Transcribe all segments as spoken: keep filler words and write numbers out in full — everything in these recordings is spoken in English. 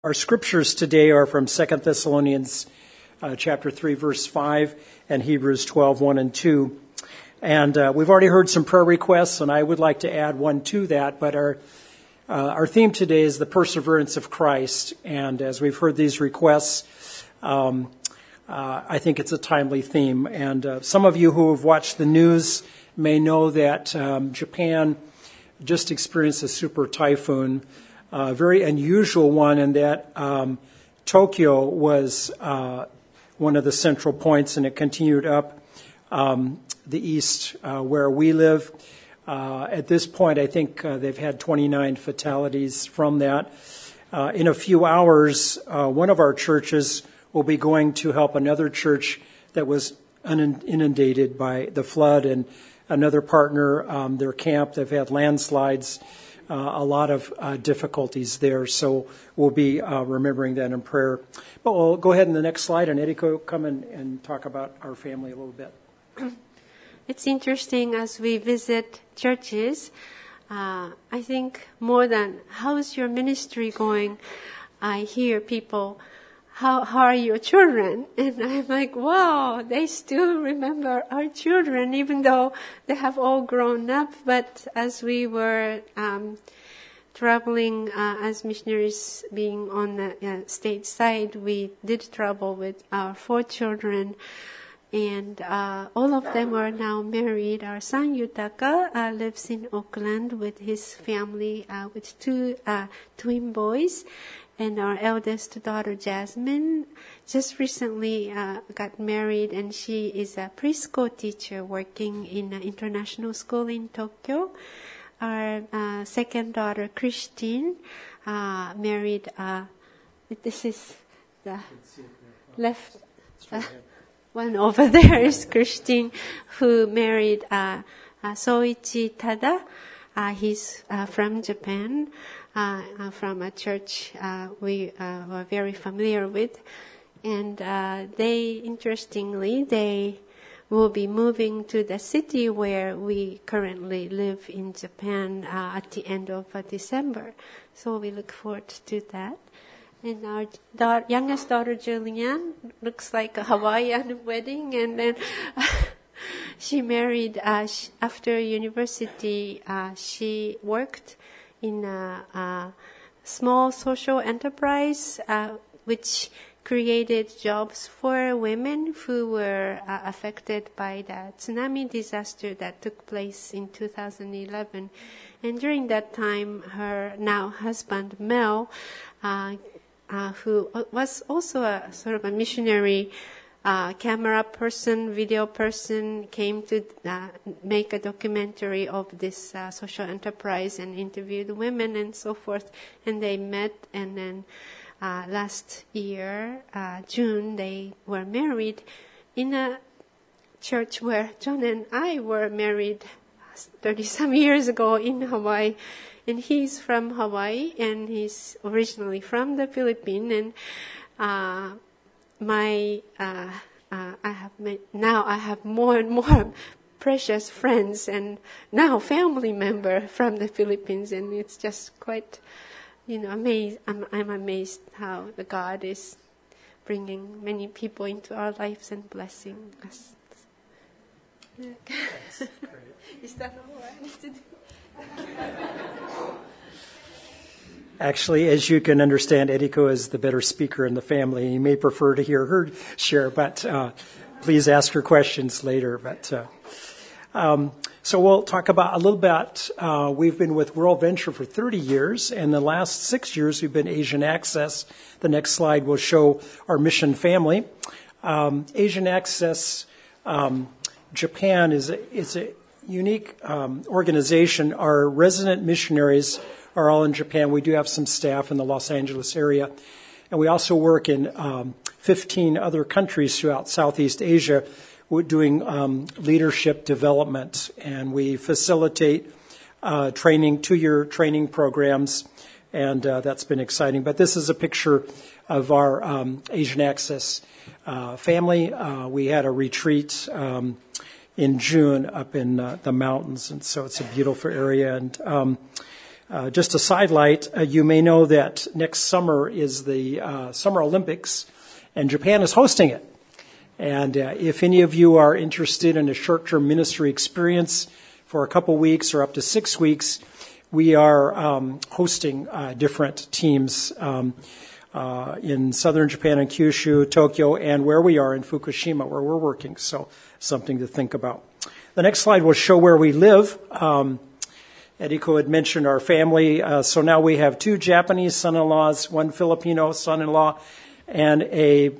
Our scriptures today are from Second Thessalonians uh, chapter three, verse five, and Hebrews twelve, one and two. And uh, we've already heard some prayer requests, and I would like to add one to that. But our uh, our theme today is the perseverance of Christ. And as we've heard these requests, um, uh, I think it's a timely theme. And uh, some of you who have watched the news may know that um, Japan just experienced a super typhoon. A very unusual one in that um, Tokyo was uh, one of the central points, and it continued up um, the east uh, where we live. Uh, at this point, I think uh, they've had twenty-nine fatalities from that. Uh, in a few hours, uh, one of our churches will be going to help another church that was inundated by the flood, and another partner, um, their camp, they've had landslides. Uh, a lot of uh, difficulties there, so we'll be uh, remembering that in prayer. But we'll go ahead in the next slide, and Eriko, come in and talk about our family a little bit. It's interesting as we visit churches. Uh, I think more than how's your ministry going, I hear people, how how are your children? And I'm like, wow, they still remember our children, even though they have all grown up. But as we were um, traveling uh, as missionaries, being on the uh, state side, we did travel with our four children. And uh, all of them are now married. Our son Yutaka uh, lives in Auckland with his family, uh, with two uh, twin boys. And our eldest daughter, Jasmine, just recently uh, got married, and she is a preschool teacher working in an international school in Tokyo. Our uh, second daughter, Christine, uh, married, uh, this is the left uh, one over there is Christine, who married uh, uh, Soichi Tada. Uh, he's uh, from Japan. Uh, uh, from a church uh, we uh, were very familiar with. And uh, they, interestingly, they will be moving to the city where we currently live in Japan uh, at the end of uh, December. So we look forward to that. And our da- youngest daughter, Julianne, looks like a Hawaiian wedding. And then she married uh, sh- after university. Uh, she worked in a, a small social enterprise uh, which created jobs for women who were uh, affected by the tsunami disaster that took place in two thousand eleven. And during that time, her now husband, Mel, uh, uh, who was also a sort of a missionary Uh, camera person, video person, came to uh, make a documentary of this uh, social enterprise and interviewed women and so forth. And they met, and then uh, last year, uh, June, they were married in a church where John and I were married thirty-some years ago in Hawaii. And he's from Hawaii, and he's originally from the Philippines. And uh, My, uh, uh, I have made, now I have more and more precious friends and now family member from the Philippines, and it's just quite, you know, amazed. I'm, I'm amazed how the God is bringing many people into our lives and blessing us. Is that all I need to do? Actually, as you can understand, Eriko is the better speaker in the family. You may prefer to hear her share, but uh, please ask her questions later. But uh, um, so we'll talk about a little bit. Uh, we've been with World Venture for thirty years, and the last six years we've been Asian Access. The next slide will show our mission family. Um, Asian Access um, Japan is a, is a unique um, organization. Our resident missionaries are all in Japan. We do have some staff in the Los Angeles area. And we also work in um, fifteen other countries throughout Southeast Asia. We're doing um, leadership development, and we facilitate uh, training, two-year training programs, and uh, that's been exciting. But this is a picture of our um, Asian Access uh, family. Uh, we had a retreat um, in June up in uh, the mountains, and so it's a beautiful area. And um, Uh, just a sidelight, uh, you may know that next summer is the uh, Summer Olympics, and Japan is hosting it. And uh, if any of you are interested in a short-term ministry experience for a couple weeks or up to six weeks, we are um, hosting uh, different teams um, uh, in southern Japan and Kyushu, Tokyo, and where we are in Fukushima, where we're working. So something to think about. The next slide will show where we live. Um, Eriko had mentioned our family. Uh, so now we have two Japanese son-in-laws, one Filipino son-in-law, and a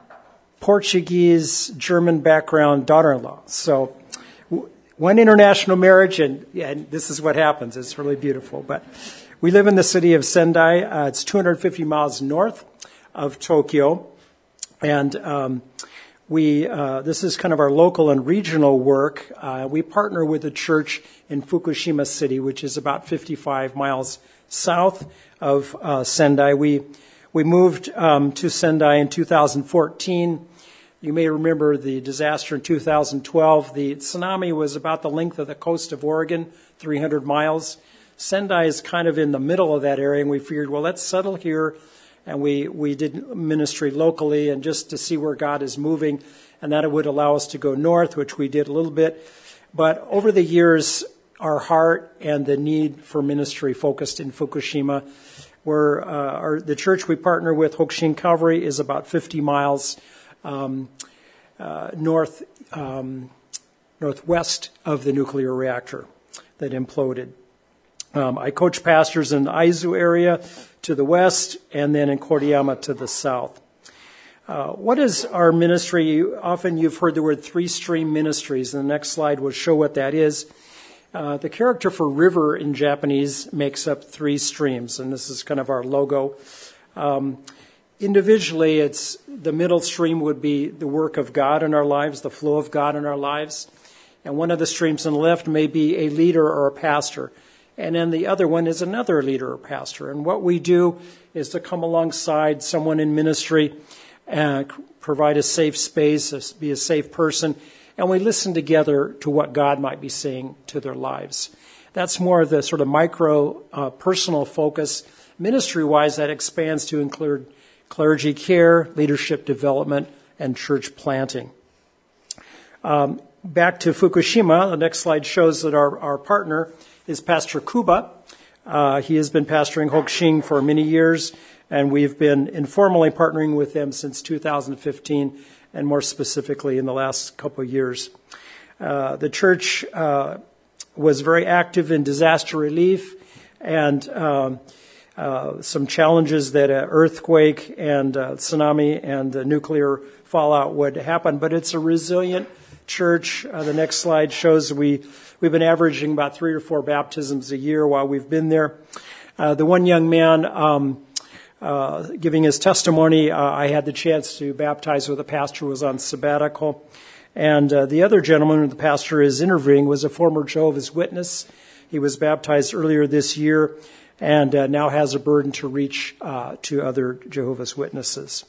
Portuguese, German background daughter-in-law. So w- one international marriage, and, yeah, and this is what happens. It's really beautiful. But we live in the city of Sendai. Uh, it's two hundred fifty miles north of Tokyo. And um, we uh, this is kind of our local and regional work. Uh, we partner with a church in Fukushima City, which is about fifty-five miles south of uh, Sendai. We we moved um, to Sendai in two thousand fourteen. You may remember the disaster in two thousand twelve. The tsunami was about the length of the coast of Oregon, three hundred miles. Sendai is kind of in the middle of that area, and we figured, well, let's settle here. And we, we did ministry locally, and just to see where God is moving, and that it would allow us to go north, which we did a little bit. But over the years, our heart and the need for ministry focused in Fukushima. Where uh, our, the church we partner with, Hokushin Calvary, is about fifty miles um, uh, north um, northwest of the nuclear reactor that imploded. Um, I coach pastors in the Aizu area to the west, and then in Koriyama to the south. Uh, what is our ministry? Often you've heard the word three-stream ministries, and the next slide will show what that is. Uh, the character for river in Japanese makes up three streams, and this is kind of our logo. Um, individually, it's the middle stream would be the work of God in our lives, the flow of God in our lives. And one of the streams on the left may be a leader or a pastor. And then the other one is another leader or pastor. And what we do is to come alongside someone in ministry and provide a safe space, be a safe person, and we listen together to what God might be saying to their lives. That's more of the sort of micro, uh, personal focus. Ministry-wise, that expands to include clergy care, leadership development, and church planting. Um, back to Fukushima, the next slide shows that our, our partner is Pastor Kuba. Uh, he has been pastoring Hokushin for many years, and we've been informally partnering with them since two thousand fifteen, and more specifically in the last couple of years. Uh, the church uh, was very active in disaster relief and um, uh, some challenges that an earthquake and uh, tsunami and the nuclear fallout would happen, but it's a resilient church. Uh, the next slide shows we We've been averaging about three or four baptisms a year while we've been there. Uh, the one young man um, uh, giving his testimony, uh, I had the chance to baptize with a pastor who was on sabbatical. And uh, the other gentleman who the pastor is interviewing was a former Jehovah's Witness. He was baptized earlier this year and uh, now has a burden to reach uh, to other Jehovah's Witnesses.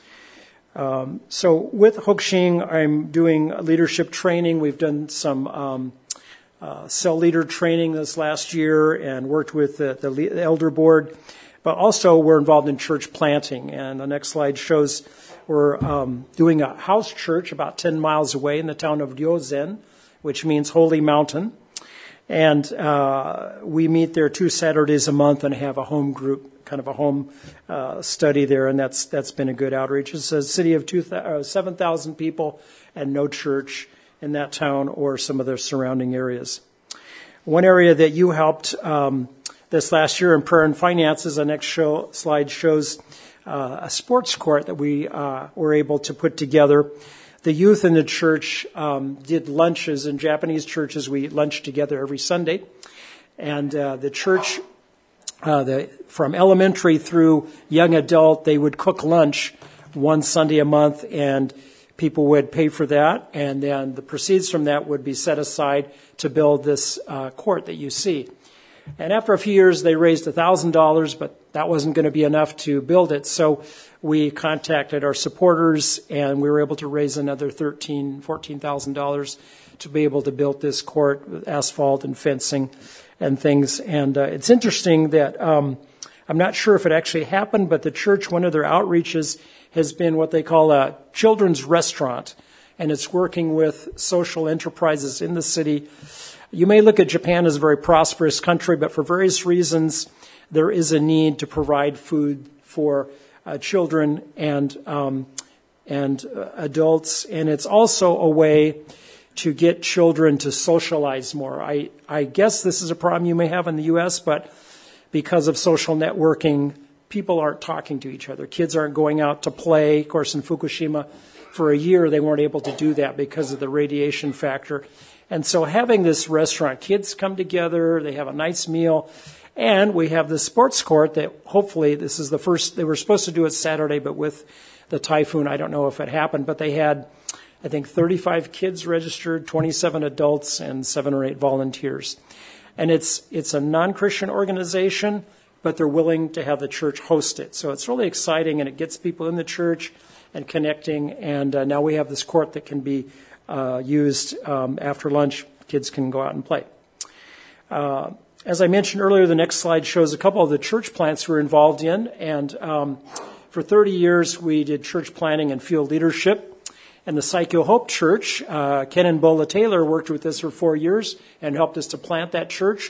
Um, so with Hokushin, I'm doing leadership training. We've done some um, Uh, cell leader training this last year and worked with the, the elder board, but also we're involved in church planting. And the next slide shows we're um, doing a house church about ten miles away in the town of Ryozen, which means Holy Mountain. And uh, we meet there two Saturdays a month and have a home group, kind of a home uh, study there, and that's that's been a good outreach. It's a city of two, uh, seven thousand people and no church in that town or some of the surrounding areas. One area that you helped um, this last year in prayer and finances, the next show, slide shows uh, a sports court that we uh, were able to put together. The youth in the church um, did lunches. In Japanese churches, we eat lunch together every Sunday. And uh, the church, uh, the, from elementary through young adult, they would cook lunch one Sunday a month, and people would pay for that, and then the proceeds from that would be set aside to build this uh, court that you see. And after a few years, they raised one thousand dollars, but that wasn't going to be enough to build it. So we contacted our supporters, and we were able to raise another thirteen thousand dollars, fourteen thousand dollars to be able to build this court with asphalt and fencing. and things. And uh, it's interesting that um, I'm not sure if it actually happened, but the church, one of their outreaches has been what they call a children's restaurant, and it's working with social enterprises in the city. You may look at Japan as a very prosperous country, but for various reasons, there is a need to provide food for uh, children and um, and uh, adults, and it's also a way to get children to socialize more. I, I guess this is a problem you may have in the U S, but because of social networking, people aren't talking to each other. Kids aren't going out to play. Of course, in Fukushima, for a year, they weren't able to do that because of the radiation factor. And so having this restaurant, kids come together, they have a nice meal, and we have the sports court that hopefully this is the first, they were supposed to do it Saturday, but with the typhoon, I don't know if it happened, but they had, I think, thirty-five kids registered, twenty-seven adults, and seven or eight volunteers. And it's it's a non-Christian organization, but they're willing to have the church host it. So it's really exciting, and it gets people in the church and connecting. And uh, now we have this court that can be uh, used um, after lunch. Kids can go out and play. Uh, as I mentioned earlier, the next slide shows a couple of the church plants we're involved in. And um, for thirty years, we did church planning and field leadership. And the Saikyo Hope Church, uh, Ken and Bola Taylor worked with us for four years and helped us to plant that church.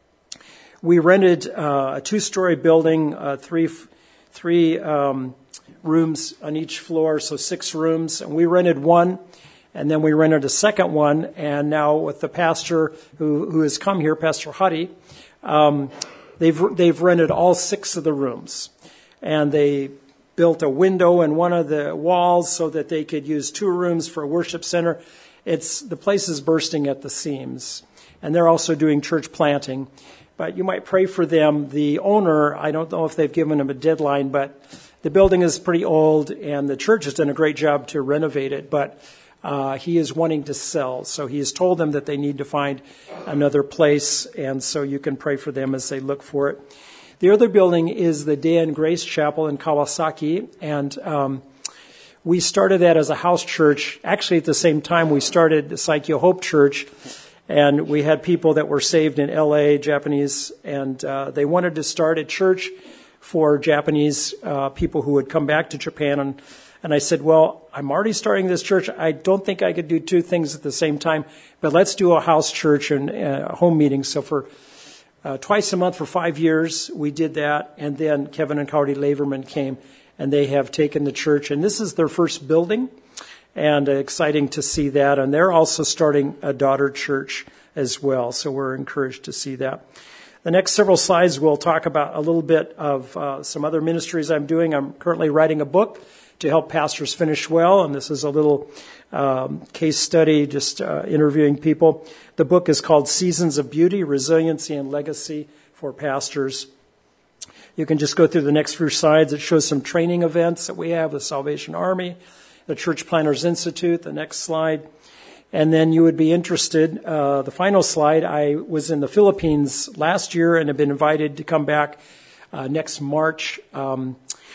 We rented uh, a two-story building, uh, three three um, rooms on each floor, so six rooms. And we rented one, and then we rented a second one. And now with the pastor who, who has come here, Pastor Huddy, um, they've they've rented all six of the rooms, and they built a window in one of the walls so that they could use two rooms for a worship center. It's the place is bursting at the seams, and they're also doing church planting. But you might pray for them. The owner, I don't know if they've given him a deadline, but the building is pretty old, and the church has done a great job to renovate it. But uh, he is wanting to sell, so he has told them that they need to find another place, and so you can pray for them as they look for it. The other building is the Day and Grace Chapel in Kawasaki, and um, we started that as a house church. Actually, at the same time, we started the Saikyo Hope Church, and we had people that were saved in L A, Japanese, and uh, they wanted to start a church for Japanese uh, people who would come back to Japan. And, and I said, well, I'm already starting this church. I don't think I could do two things at the same time, but let's do a house church and a home meeting. So for Uh, twice a month for five years, we did that, and then Kevin and Cowdy Laverman came, and they have taken the church, and this is their first building, and uh, exciting to see that, and they're also starting a daughter church as well, so we're encouraged to see that. The next several slides we'll talk about a little bit of uh, some other ministries I'm doing. I'm currently writing a book to help pastors finish well, and this is a little um, case study, just uh, interviewing people. The book is called Seasons of Beauty, Resiliency and Legacy for Pastors. You can just go through the next few slides. It shows some training events that we have, the Salvation Army, the Church Planners Institute, the next slide. And then you would be interested, uh, the final slide, I was in the Philippines last year and have been invited to come back uh, next March um,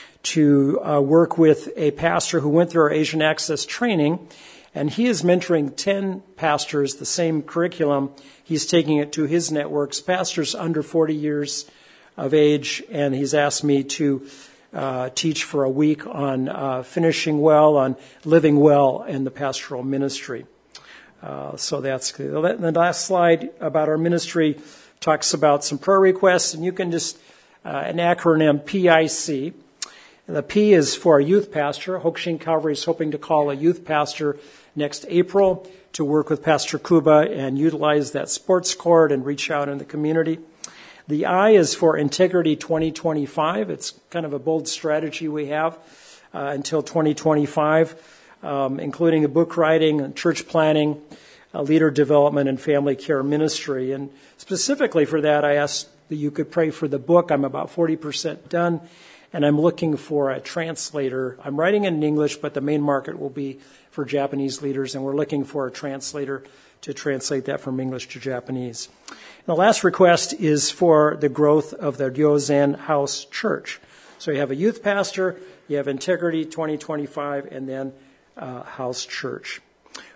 to uh, work with a pastor who went through our Asian Access training. And he is mentoring ten pastors, the same curriculum. He's taking it to his networks, pastors under forty years of age. And he's asked me to uh, teach for a week on uh, finishing well, on living well in the pastoral ministry. Uh, so that's good. The last slide about our ministry talks about some prayer requests. And you can just, uh, an acronym P I C. The P is for a youth pastor. Hokushin Calvary is hoping to call a youth pastor next April to work with Pastor Kuba and utilize that sports court and reach out in the community. The I is for Integrity twenty twenty-five. It's kind of a bold strategy we have uh, until twenty twenty-five, um, including the book writing and church planning, uh, leader development, and family care ministry. And specifically for that, I asked that you could pray for the book. I'm about forty percent done. And I'm looking for a translator. I'm writing in English, but the main market will be for Japanese leaders, and we're looking for a translator to translate that from English to Japanese. And the last request is for the growth of the Ryozen House Church. So you have a youth pastor, you have Integrity twenty twenty-five, and then uh, House Church.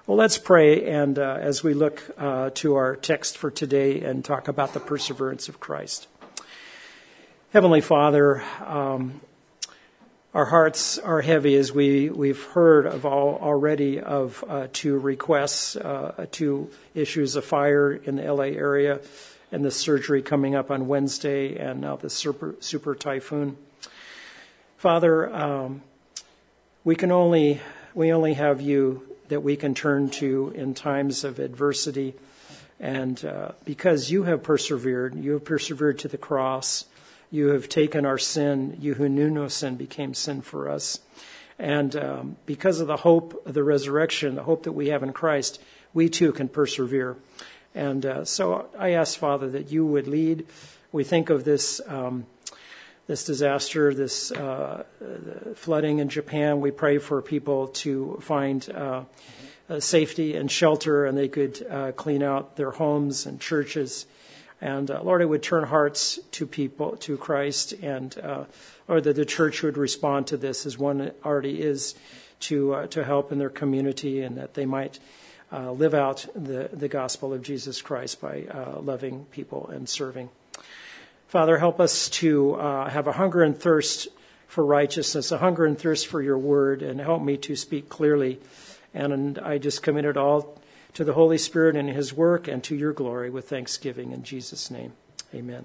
Well, let's pray, and uh, as we look uh, to our text for today and talk about the perseverance of Christ. Heavenly Father, um, our hearts are heavy as we, we've heard of all already of uh, two requests, uh, two issues of fire in the L A area, and the surgery coming up on Wednesday, and now the super, super typhoon. Father, um, we can only we only have you that we can turn to in times of adversity, and uh, because you have persevered, you have persevered to the cross. You have taken our sin. You who knew no sin became sin for us. And um, because of the hope of the resurrection, the hope that we have in Christ, we too can persevere. And uh, so I ask, Father, that you would lead. We think of this um, this disaster, this uh, flooding in Japan. We pray for people to find uh, uh, safety and shelter, and they could uh, clean out their homes and churches. And uh, Lord, it would turn hearts to people, to Christ, and uh, or that the church would respond to this as one already is, to uh, to help in their community, and that they might uh, live out the, the gospel of Jesus Christ by uh, loving people and serving. Father, help us to uh, have a hunger and thirst for righteousness, a hunger and thirst for your word, and help me to speak clearly. And, and I just commit it all to the Holy Spirit and his work, and to your glory with thanksgiving in Jesus' name. Amen.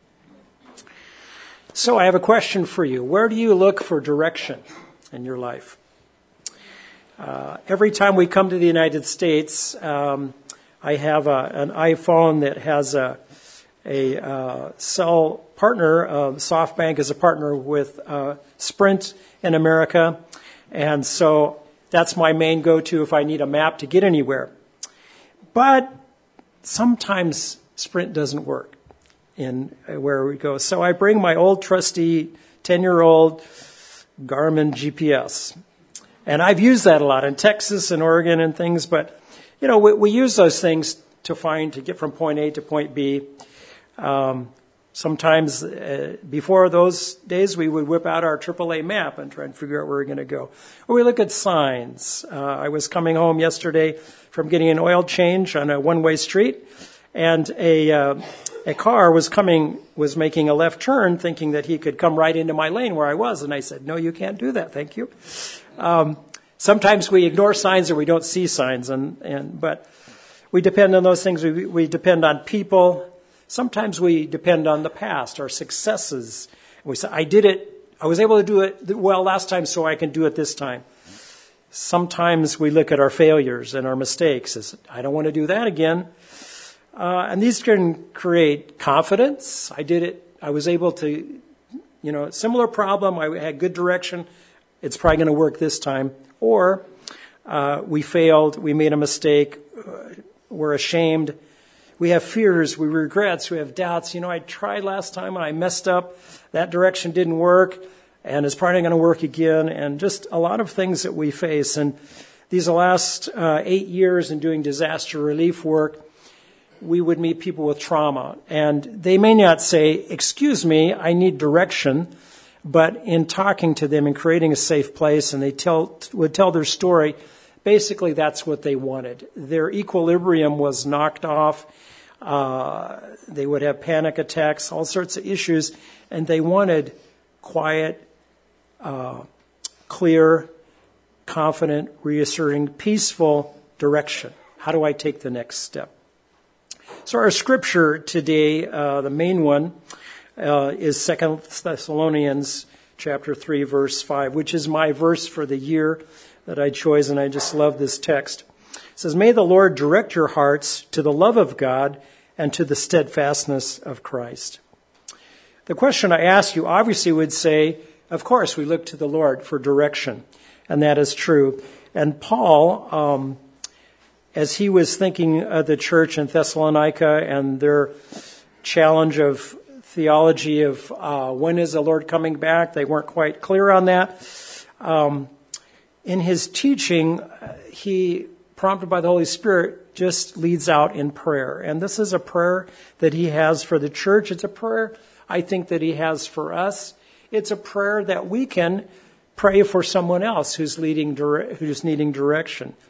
So I have a question for you. Where do you look for direction in your life? Uh, every time we come to the United States, um, I have a, an iPhone that has a, a uh, cell partner. Uh, SoftBank is a partner with uh, Sprint in America. And so that's my main go-to if I need a map to get anywhere. But sometimes Sprint doesn't work in where we go. So I bring my old trusty ten-year-old Garmin G P S. And I've used that a lot in Texas and Oregon and things. But, you know, we, we use those things to find, to get from point A to point B. Um, sometimes uh, before those days, we would whip out our triple A map and try and figure out where we're going to go. Or we look at signs. Uh, I was coming home yesterday from getting an oil change on a one-way street, and a uh, a car was coming, was making a left turn, thinking that he could come right into my lane where I was, and I said, "No, you can't do that, thank you." Um, sometimes we ignore signs or we don't see signs, and, and but we depend on those things. We, we depend on people. Sometimes we depend on the past, our successes. We say, "I did it. I was able to do it well last time, so I can do it this time." Sometimes we look at our failures and our mistakes as, I don't want to do that again. Uh, and these can create confidence. I did it. I was able to, you know, similar problem. I had good direction. It's probably going to work this time. Or uh, we failed. We made a mistake. Uh, we're ashamed. We have fears. We regrets. We have doubts. You know, I tried last time and I messed up. That direction didn't work. And it's probably going to work again, and just a lot of things that we face. And these last uh, eight years in doing disaster relief work, we would meet people with trauma. And they may not say, "Excuse me, I need direction." But in talking to them and creating a safe place, and they tell would tell their story, basically that's what they wanted. Their equilibrium was knocked off. Uh, they would have panic attacks, all sorts of issues, and they wanted quiet, Uh, clear, confident, reassuring, peaceful direction. How do I take the next step? So our scripture today, uh, the main one, uh, is Second Thessalonians chapter three, verse five, which is my verse for the year that I chose, and I just love this text. It says, "May the Lord direct your hearts to the love of God and to the steadfastness of Christ." The question I ask you obviously would say, of course, we look to the Lord for direction, and that is true. And Paul, um, as he was thinking of the church in Thessalonica and their challenge of theology of uh, when is the Lord coming back, they weren't quite clear on that. Um, in his teaching, he, prompted by the Holy Spirit, just leads out in prayer. And this is a prayer that he has for the church. It's a prayer, I think, that he has for us. It's a prayer that we can pray for someone else who's leading, who's needing direction.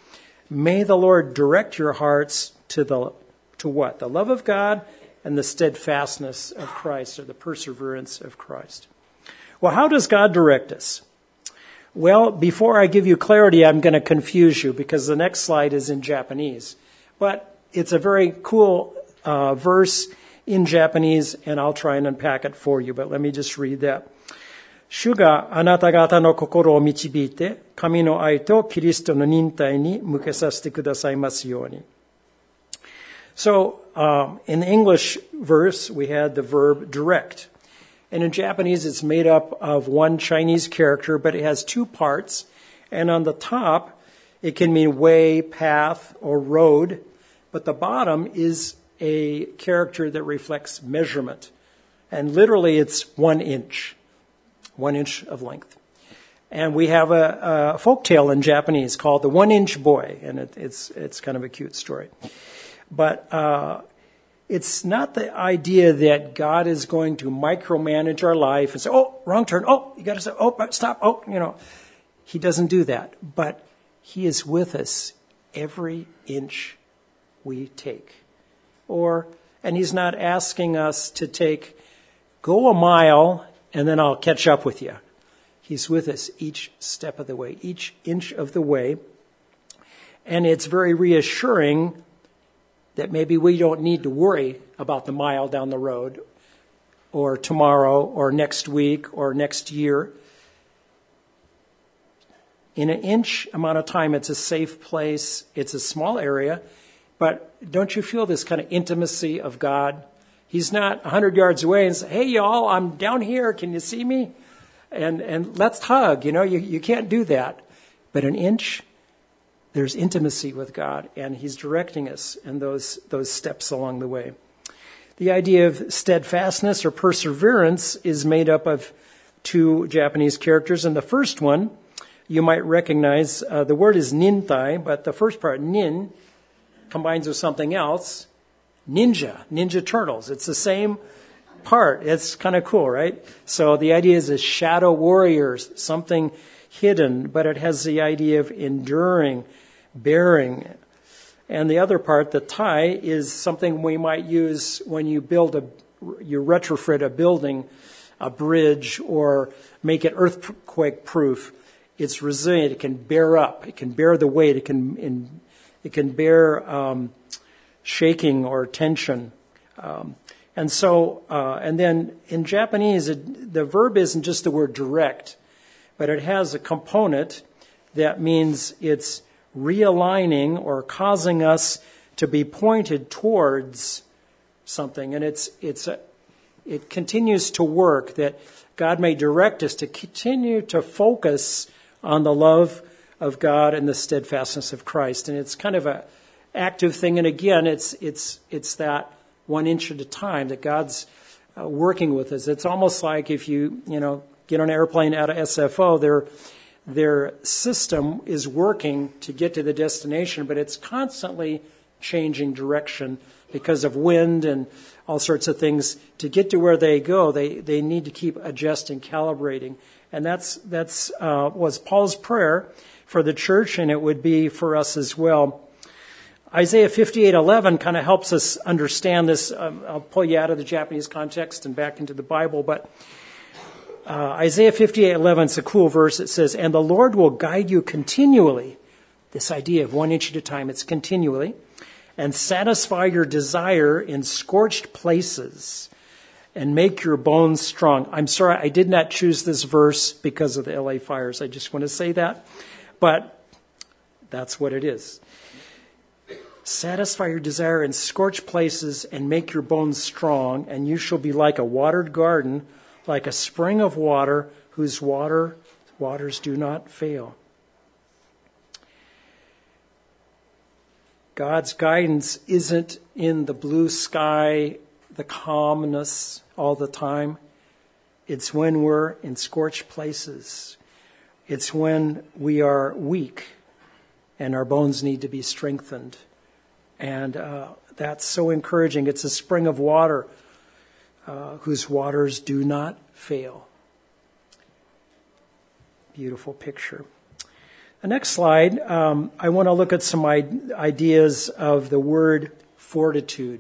May the Lord direct your hearts to the to what? The love of God and the steadfastness of Christ, or the perseverance of Christ. Well, how does God direct us? Well, before I give you clarity, I'm going to confuse you because the next slide is in Japanese. But it's a very cool uh, verse in Japanese, and I'll try and unpack it for you. But let me just read that. 主があなた方の心を導いて、神の愛とキリストの忍耐に向けさせてくださいますように。So, um, in the English verse, we had the verb direct. And in Japanese, it's made up of one Chinese character, but it has two parts. And on the top, it can mean way, path, or road. But the bottom is a character that reflects measurement. And literally, it's one inch. One inch of length. And we have a, a folk tale in Japanese called The One-Inch Boy. And it, it's, it's kind of a cute story. But uh, it's not the idea that God is going to micromanage our life and say, oh, wrong turn. Oh, you got to say, oh, stop. Oh, you know. He doesn't do that. But he is with us every inch we take. Or, and he's not asking us to take, go a mile and then I'll catch up with you. He's with us each step of the way, each inch of the way. And it's very reassuring that maybe we don't need to worry about the mile down the road or tomorrow or next week or next year. In an inch amount of time, it's a safe place. It's a small area. But don't you feel this kind of intimacy of God? He's not one hundred yards away and say, hey, y'all, I'm down here. Can you see me? And and let's hug. You know, you, you can't do that. But an inch, there's intimacy with God, and he's directing us in those, those steps along the way. The idea of steadfastness or perseverance is made up of two Japanese characters. And the first one, you might recognize, uh, the word is nintai, but the first part, nin, combines with something else. Ninja, Ninja Turtles. It's the same part. It's kind of cool, right? So the idea is a shadow warriors, something hidden, but it has the idea of enduring, bearing. And the other part, the tai, is something we might use when you build a, you retrofit a building, a bridge, or make it earthquake proof. It's resilient. It can bear up. It can bear the weight. It can, it can bear, um, shaking or tension. Um, and so, uh, and then in Japanese, it, the verb isn't just the word direct, but it has a component that means it's realigning or causing us to be pointed towards something. And it's, it's a, it continues to work that God may direct us to continue to focus on the love of God and the steadfastness of Christ. And it's kind of a active thing. And again, it's it's it's that one inch at a time that God's uh, working with us. It's almost like if you, you know, get on an airplane out of S F O, their, their system is working to get to the destination, but it's constantly changing direction because of wind and all sorts of things. To get to where they go, they, they need to keep adjusting, calibrating. And that's, that's uh, was Paul's prayer for the church, and it would be for us as well. Isaiah fifty-eight eleven kind of helps us understand this. Um, I'll pull you out of the Japanese context and back into the Bible. But uh, Isaiah fifty-eight eleven is a cool verse. It says, and the Lord will guide you continually. This idea of one inch at a time, it's continually. And satisfy your desire in scorched places and make your bones strong. I'm sorry, I did not choose this verse because of the L A fires. I just want to say that. But that's what it is. Satisfy your desire in scorched places and make your bones strong, and you shall be like a watered garden, like a spring of water whose water waters do not fail. God's guidance isn't in the blue sky, the calmness all the time. It's when we're in scorched places. It's when we are weak and our bones need to be strengthened. And uh, that's so encouraging. It's a spring of water uh, whose waters do not fail. Beautiful picture. The next slide, um, I want to look at some I- ideas of the word fortitude.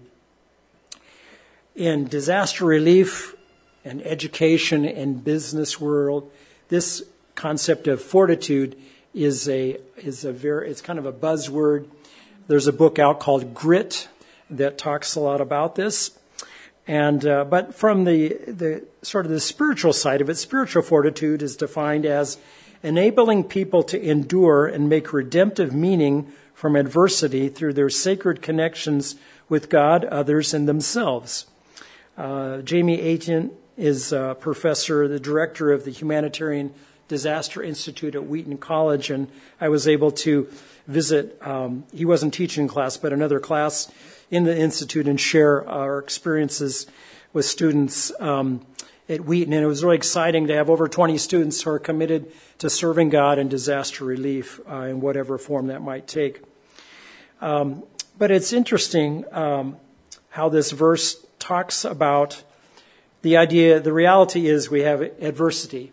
In disaster relief and education and business world, this concept of fortitude is a is a very it's kind of a buzzword. There's a book out called Grit that talks a lot about this. And uh, but from the the sort of the spiritual side of it, spiritual fortitude is defined as enabling people to endure and make redemptive meaning from adversity through their sacred connections with God, others, and themselves. Uh, Jamie Aiken is a professor, the director of the Humanitarian Disaster Institute at Wheaton College, and I was able to visit, um, he wasn't teaching class, but another class in the Institute and share our experiences with students um, at Wheaton. And it was really exciting to have over twenty students who are committed to serving God in disaster relief uh, in whatever form that might take. Um, but it's interesting um, how this verse talks about the idea, the reality is we have adversity.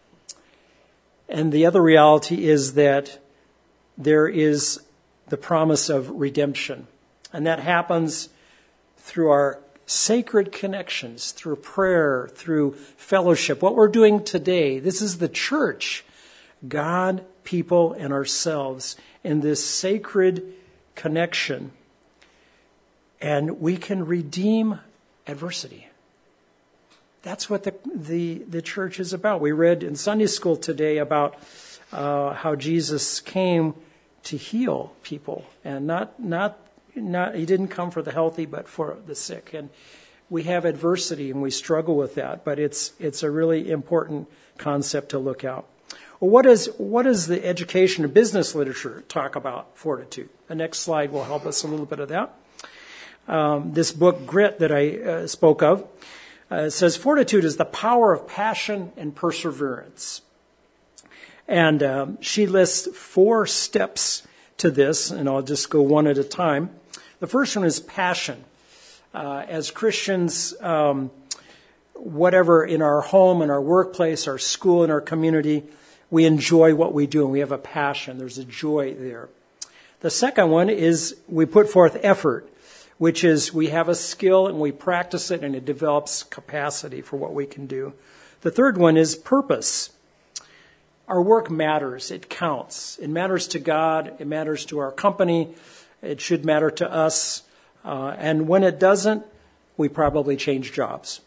And the other reality is that there is the promise of redemption. And that happens through our sacred connections, through prayer, through fellowship. What we're doing today, this is the church, God, people, and ourselves in this sacred connection. And we can redeem adversity. That's what the, the, the church is about. We read in Sunday school today about uh, how Jesus came to heal people, and not not not he didn't come for the healthy, but for the sick. And we have adversity, and we struggle with that. But it's it's a really important concept to look at. Well, what is what does the education and business literature talk about fortitude? The next slide will help us a little bit of that. Um, this book, Grit, that I uh, spoke of, uh, says fortitude is the power of passion and perseverance. And um, she lists four steps to this, and I'll just go one at a time. The first one is passion. Uh, as Christians, um, whatever in our home, in our workplace, our school, in our community, we enjoy what we do, and we have a passion. There's a joy there. The second one is we put forth effort, which is we have a skill and we practice it, and it develops capacity for what we can do. The third one is purpose. Our work matters. It counts. It matters to God. It matters to our company. It should matter to us. Uh, and when it doesn't, we probably change jobs.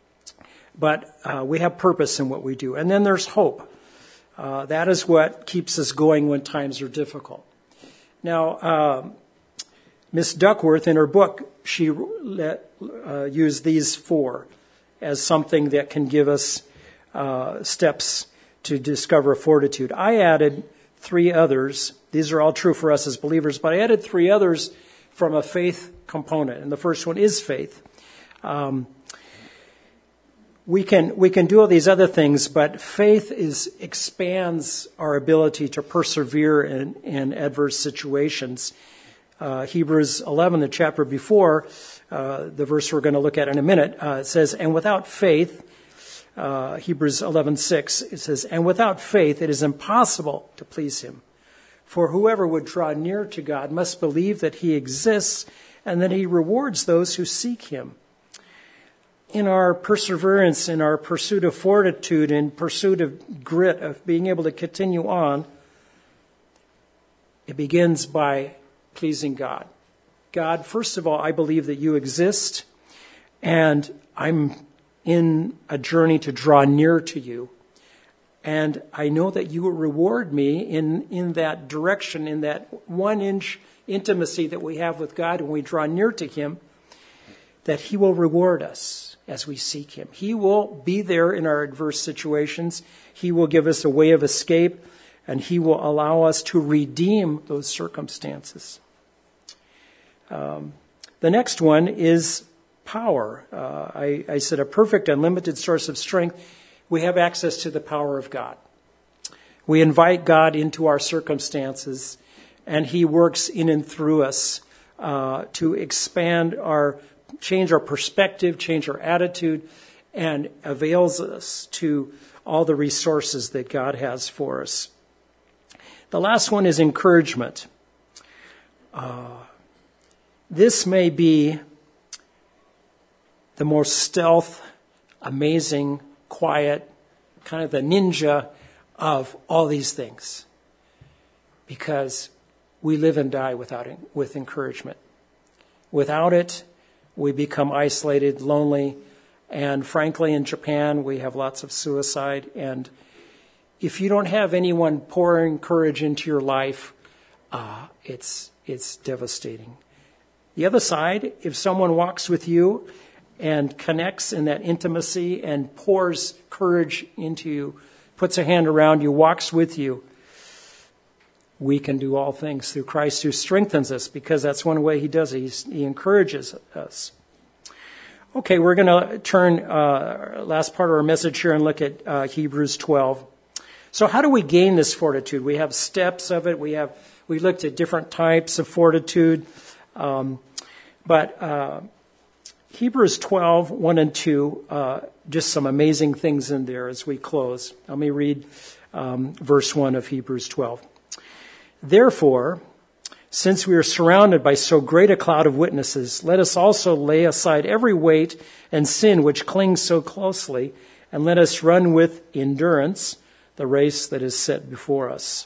But uh, we have purpose in what we do. And then there's hope. Uh, that is what keeps us going when times are difficult. Now, uh, Miss Duckworth, in her book, she let, uh, used these four as something that can give us uh, steps to discover fortitude. I added three others. These are all true for us as believers, but I added three others from a faith component. And the first one is faith. Um, we can we can do all these other things, but faith is expands our ability to persevere in, in adverse situations. Uh, Hebrews eleven, the chapter before, uh, the verse we're going to look at in a minute, uh, it says, and without faith, Uh, Hebrews eleven six, it says, and without faith it is impossible to please him. For whoever would draw near to God must believe that he exists and that he rewards those who seek him. In our perseverance, in our pursuit of fortitude, in pursuit of grit, of being able to continue on, it begins by pleasing God. God, first of all, I believe that you exist, and I'm in a journey to draw near to you. And I know that you will reward me in, in that direction, in that one inch intimacy that we have with God when we draw near to him, that he will reward us as we seek him. He will be there in our adverse situations. He will give us a way of escape, and he will allow us to redeem those circumstances. Um, the next one is power. Uh, I, I said a perfect, unlimited source of strength. We have access to the power of God. We invite God into our circumstances, and he works in and through us uh, to expand our, change our perspective, change our attitude, and avails us to all the resources that God has for us. The last one is encouragement. Uh, this may be the most stealth, amazing, quiet, kind of the ninja of all these things. Because we live and die without it, with encouragement. Without it, we become isolated, lonely, and frankly, in Japan, we have lots of suicide. And if you don't have anyone pouring courage into your life, uh, it's it's devastating. The other side, if someone walks with you and connects in that intimacy and pours courage into you, puts a hand around you, walks with you, we can do all things through Christ who strengthens us, because that's one way he does it. He's, he encourages us. Okay, we're going to turn uh, last part of our message here and look at uh, Hebrews twelve. So how do we gain this fortitude? We have steps of it. We have we looked at different types of fortitude. Um, but uh, Hebrews twelve, one and two, uh, just some amazing things in there as we close. Let me read um, verse one of Hebrews twelve. Therefore, since we are surrounded by so great a cloud of witnesses, let us also lay aside every weight and sin which clings so closely, and let us run with endurance the race that is set before us.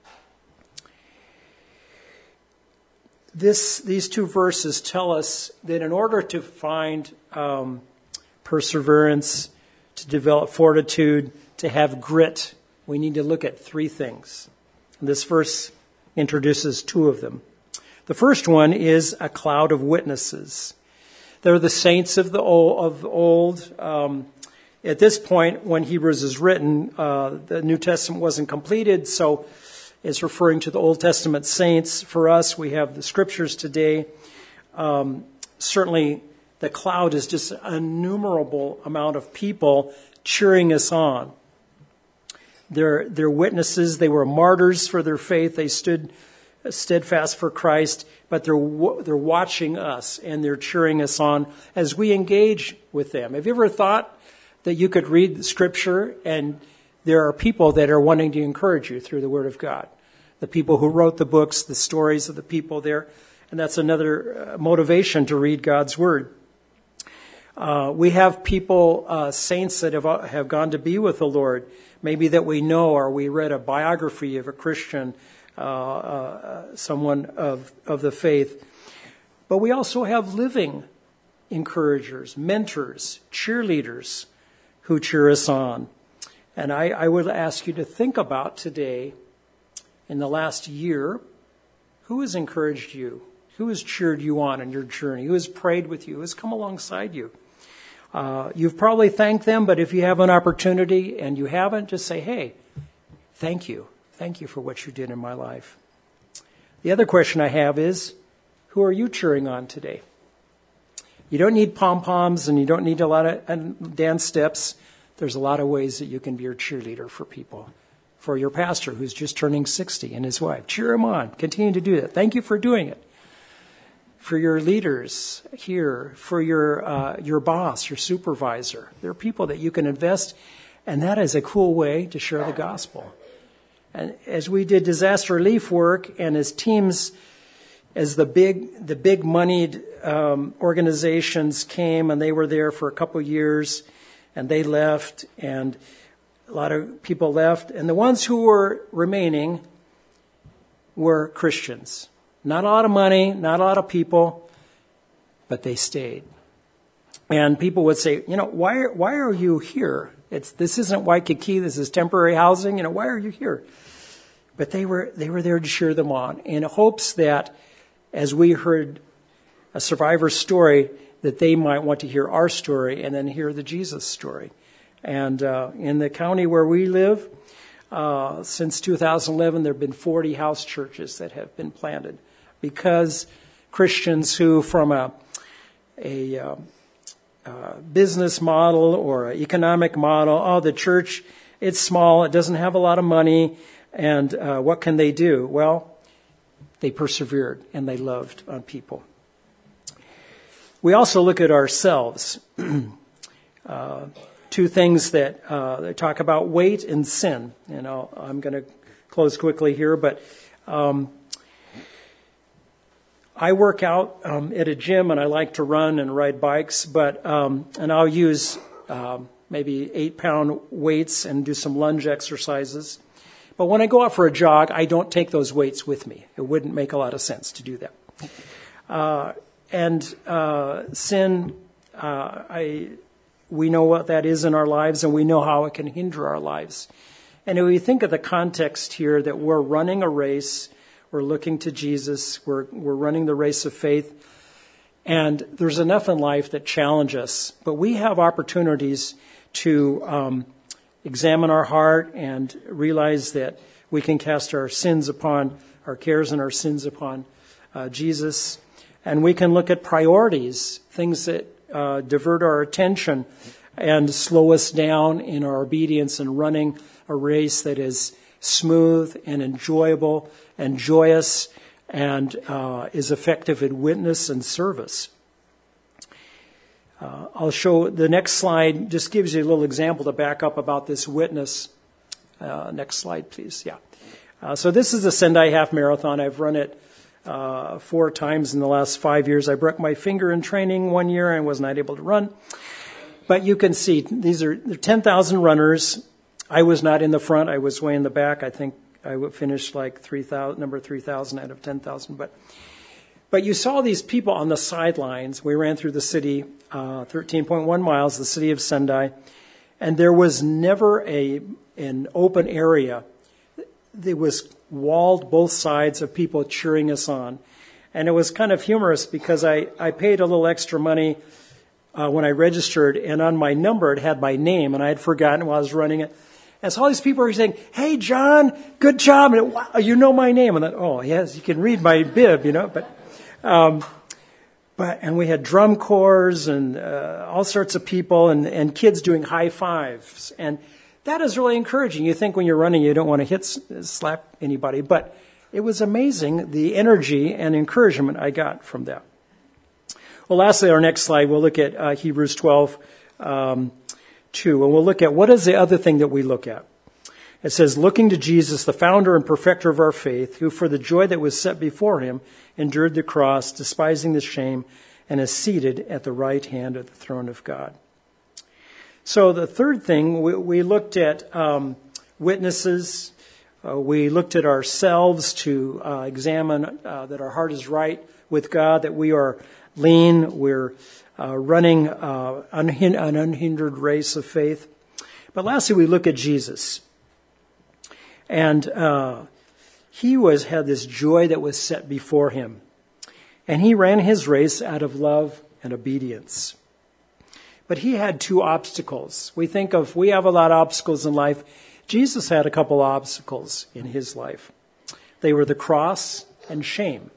This, these two verses tell us that in order to find um, perseverance, to develop fortitude, to have grit, we need to look at three things. This verse introduces two of them. The first one is a cloud of witnesses. They're the saints of the old. Of old. Um, at this point, when Hebrews is written, uh, the New Testament wasn't completed, so it's referring to the Old Testament saints. For us, we have the Scriptures today. Um, certainly, the cloud is just an innumerable amount of people cheering us on. They're, they're witnesses. They were martyrs for their faith. They stood steadfast for Christ, but they're they're watching us and they're cheering us on as we engage with them. Have you ever thought that you could read the Scripture and there are people that are wanting to encourage you through the Word of God? The people who wrote the books, the stories of the people there, and that's another motivation to read God's Word. Uh, we have people, uh, saints that have have gone to be with the Lord, maybe that we know, or we read a biography of a Christian, uh, uh, someone of, of the faith. But we also have living encouragers, mentors, cheerleaders who cheer us on. And I, I would ask you to think about today, in the last year, who has encouraged you? Who has cheered you on in your journey? Who has prayed with you? Who has come alongside you? Uh, you've probably thanked them, but if you have an opportunity and you haven't, just say, hey, thank you. Thank you for what you did in my life. The other question I have is, who are you cheering on today? You don't need pom-poms and you don't need a lot of dance steps. There's a lot of ways that you can be your cheerleader for people. For your pastor who's just turning sixty and his wife. Cheer him on. Continue to do that. Thank you for doing it. For your leaders here, for your uh, your boss, your supervisor. There are people that you can invest, and that is a cool way to share the gospel. And as we did disaster relief work, and as teams, as the big the big moneyed um, organizations came, and they were there for a couple of years, and they left, and a lot of people left, and the ones who were remaining were Christians. Not a lot of money, not a lot of people, but they stayed. And people would say, you know, why why are you here? It's this isn't Waikiki, this is temporary housing, you know, why are you here? But they were they were there to cheer them on in hopes that as we heard a survivor's story, that they might want to hear our story and then hear the Jesus story. And uh, in the county where we live, uh, since two thousand eleven, there have been forty house churches that have been planted. Because Christians who, from a, a uh, uh, business model or an economic model, oh, the church, it's small, it doesn't have a lot of money, and uh, what can they do? Well, they persevered and they loved on people. We also look at ourselves. uh, two things that uh, they talk about weight and sin. You know, I'm going to close quickly here, but um, I work out um, at a gym, and I like to run and ride bikes, but um, and I'll use um, maybe eight-pound weights and do some lunge exercises. But when I go out for a jog, I don't take those weights with me. It wouldn't make a lot of sense to do that. Uh, and uh, sin, uh, I we know what that is in our lives, and we know how it can hinder our lives. And if we think of the context here that we're running a race, we're looking to Jesus, we're we're running the race of faith, and there's enough in life that challenge us. But we have opportunities to um, examine our heart and realize that we can cast our sins upon, our cares and our sins upon uh, Jesus. And we can look at priorities, things that uh, divert our attention and slow us down in our obedience and running a race that is smooth and enjoyable and joyous and uh, is effective in witness and service. Uh, I'll show the next slide, just gives you a little example to back up about this witness. Uh, next slide, please. Yeah. Uh, so this is the Sendai Half Marathon. I've run it uh, four times in the last five years. I broke my finger in training one year and was not able to run. But you can see these are ten thousand runners. I was not in the front. I was way in the back. I think I finished like three thousand, number three thousand out of ten thousand. But But you saw these people on the sidelines. We ran through the city, uh, thirteen point one miles, the city of Sendai, and there was never a an open area. There was walled both sides of people cheering us on. And it was kind of humorous because I, I paid a little extra money uh, when I registered, and on my number it had my name, and I had forgotten while I was running it. And so all these people are saying, "Hey, John, good job." And, wow, you know my name. And I thought, oh, yes, you can read my bib, you know, but... Um, but and we had drum corps and uh, all sorts of people and, and kids doing high fives, and that is really encouraging. You think when you're running, you don't want to hit slap anybody, but it was amazing the energy and encouragement I got from that. Well, lastly, our next slide, we'll look at uh, Hebrews twelve um, two, and we'll look at what is the other thing that we look at. It says, looking to Jesus, the founder and perfecter of our faith, who for the joy that was set before him endured the cross, despising the shame, and is seated at the right hand of the throne of God. So the third thing, we, we looked at um, witnesses. Uh, we looked at ourselves to uh, examine uh, that our heart is right with God, that we are lean, we're uh, running uh, unhin- an unhindered race of faith. But lastly, we look at Jesus. And uh, he was had this joy that was set before him. And he ran his race out of love and obedience. But he had two obstacles. We think of, we have a lot of obstacles in life. Jesus had a couple obstacles in his life. They were the cross and shame.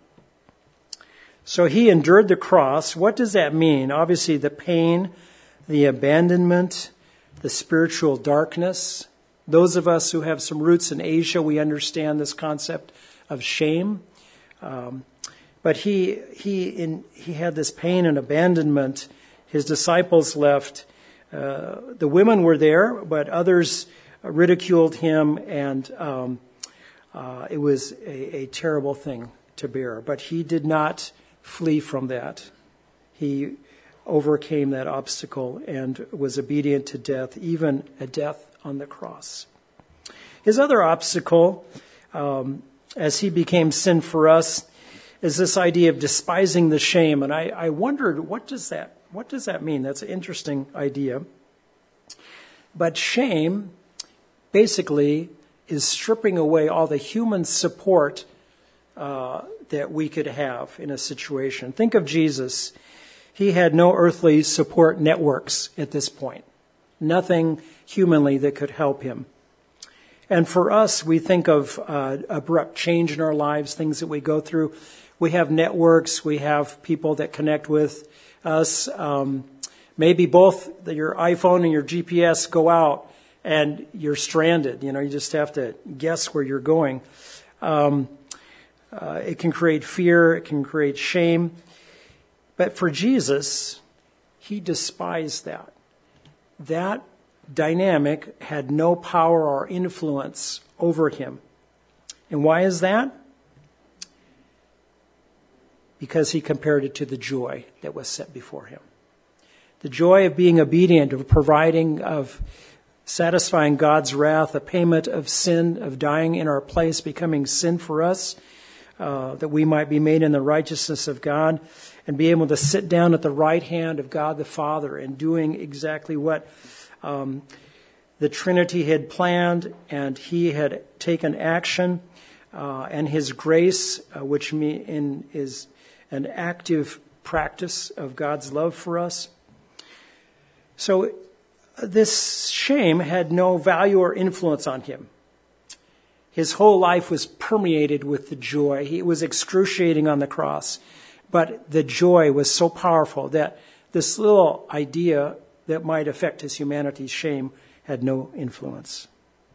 So he endured the cross. What does that mean? Obviously the pain, the abandonment, the spiritual darkness. Those of us who have some roots in Asia, we understand this concept of shame. Um, but he he in, he had this pain and abandonment. His disciples left. Uh, the women were there, but others ridiculed him, and um, uh, it was a, a terrible thing to bear. But he did not flee from that. He overcame that obstacle and was obedient to death, even a death on the cross. His other obstacle, um, as he became sin for us, is this idea of despising the shame. And I, I wondered, what does that what does that mean? That's an interesting idea. But shame basically is stripping away all the human support uh, that we could have in a situation. Think of Jesus. He had no earthly support networks at this point. Nothing humanly that could help him. And for us, we think of uh, abrupt change in our lives, things that we go through. We have networks. We have people that connect with us. Um, maybe both your iPhone and your G P S go out and you're stranded. You know, you just have to guess where you're going. Um, uh, it can create fear. It can create shame. But for Jesus, he despised that. That dynamic had no power or influence over him. And why is that? Because he compared it to the joy that was set before him. The joy of being obedient, of providing, of satisfying God's wrath, a payment of sin, of dying in our place, becoming sin for us, uh, that we might be made in the righteousness of God, and be able to sit down at the right hand of God the Father and doing exactly what um, the Trinity had planned, and he had taken action, uh, and his grace, uh, which me- in, is an active practice of God's love for us. So this shame had no value or influence on him. His whole life was permeated with the joy. He was excruciating on the cross. But the joy was so powerful that this little idea that might affect his humanity's shame had no influence.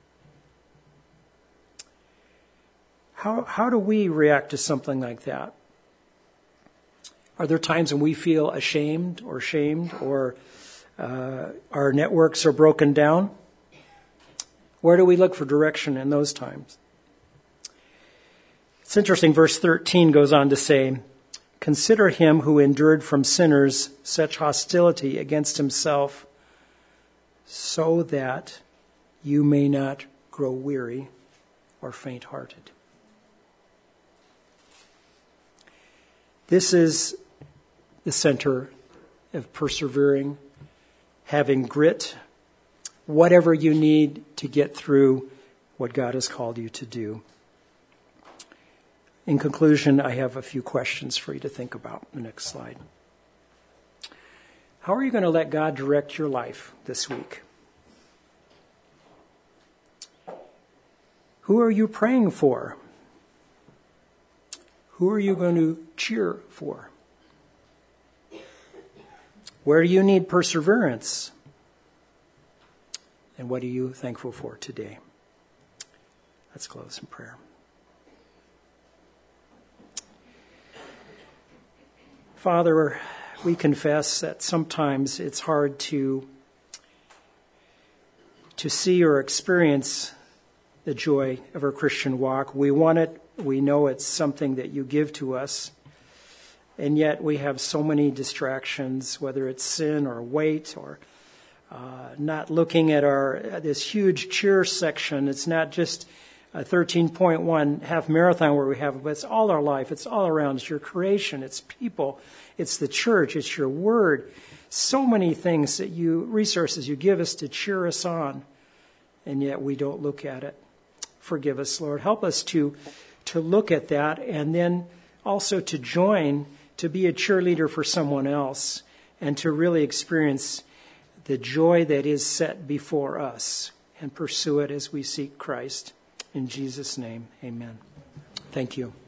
How, how do we react to something like that? Are there times when we feel ashamed or shamed, or uh, our networks are broken down? Where do we look for direction in those times? It's interesting, verse thirteen goes on to say, "Consider him who endured from sinners such hostility against himself, so that you may not grow weary or faint-hearted." This is the center of persevering, having grit, whatever you need to get through what God has called you to do. In conclusion, I have a few questions for you to think about. The next slide. How are you going to let God direct your life this week? Who are you praying for? Who are you going to cheer for? Where do you need perseverance? And what are you thankful for today? Let's close in prayer. Father, we confess that sometimes it's hard to, to see or experience the joy of our Christian walk. We want it. We know it's something that you give to us. And yet we have so many distractions, whether it's sin or weight or uh, not looking at our at this huge cheer section. It's not just a thirteen point one half marathon where we have it, but it's all our life. It's all around. It's your creation. It's people. It's the church. It's your word. So many things that you, resources you give us to cheer us on, and yet we don't look at it. Forgive us, Lord. Help us to, to look at that, and then also to join, to be a cheerleader for someone else, and to really experience the joy that is set before us and pursue it as we seek Christ. In Jesus' name, amen. Thank you.